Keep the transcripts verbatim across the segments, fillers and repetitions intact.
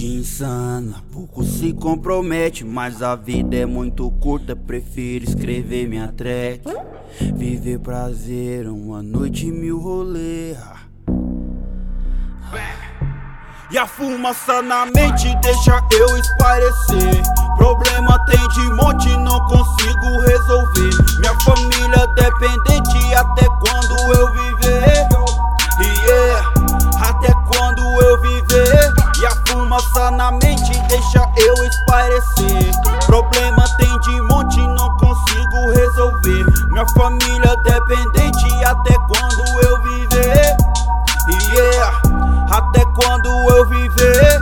Vida insana, pouco se compromete, mas a vida é muito curta, prefiro escrever minha track. Viver prazer, uma noite, mil rolê. E a fumaça na mente deixa eu espairecer. Problema tem de monte, não consigo resolver. Minha família dependente, até quando eu viver? Yeah, até quando eu viver? E a fumaça na mente deixa eu espairecer. Problema tem de monte, não consigo resolver. Minha família dependente, até quando eu viver? Yeah, até quando eu viver?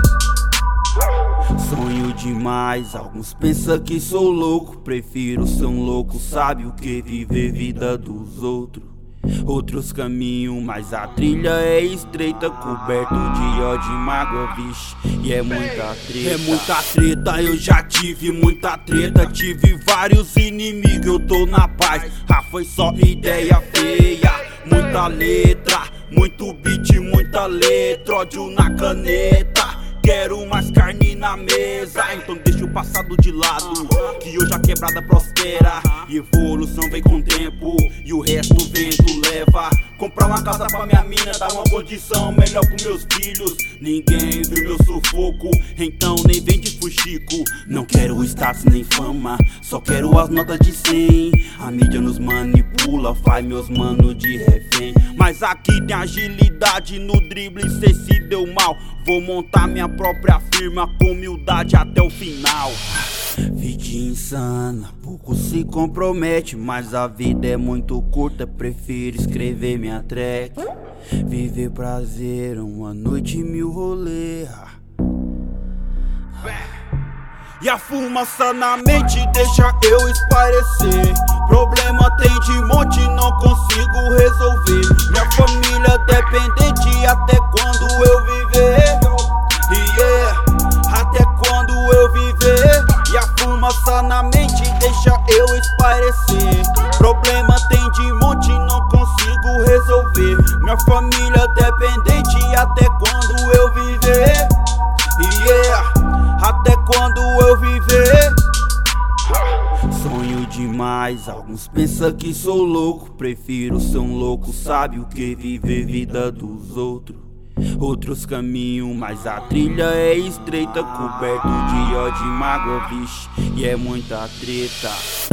Sonho demais, alguns pensam que sou louco. Prefiro ser um louco sábio que viver vida dos outros. Outros caminhos, mas a trilha é estreita, coberto de ódio e mágoa, vixe. E é muita treta, é muita treta, eu já tive muita treta. Tive vários inimigos, eu tô na paz. Ah, foi só ideia feia, muita letra, muito beat, muita letra, ódio na caneta. Quero mais carne na mesa, então deixa o passado de lado, que hoje a quebrada prospera. E evolução vem com o tempo, e o resto o vento leva. Comprar uma casa pra minha mina, dar uma condição melhor pros meus filhos. Ninguém viu meu sufoco, então nem vem de fuxico. Não quero status nem fama, só quero as notas de cem. A mídia nos manipula, faz meus manos de refém. Mas aqui tem agilidade no drible, cê se deu mal. Vou montar minha própria firma com humildade até o final. Vida insana, pouco se compromete, mas a vida é muito curta, prefiro escrever minha track. Viver prazer, uma noite, mil rolê. E a fumaça na mente deixa eu espairecer. Problema tem de monte, não consigo resolver. Minha família dependente, até quando eu viver? Yeah, até quando eu viver? E a fumaça na mente deixa eu espairecer. Problema tem de monte, não consigo resolver. Minha família dependente, até quando eu viver? Yeah, até quando eu viver? Sonho demais, alguns pensam que sou louco. Prefiro ser um louco sábio que viver vida dos outros. Outros caminhos, mas a trilha é estreita, coberto de ódio e mágoa, vixe. E é muita treta.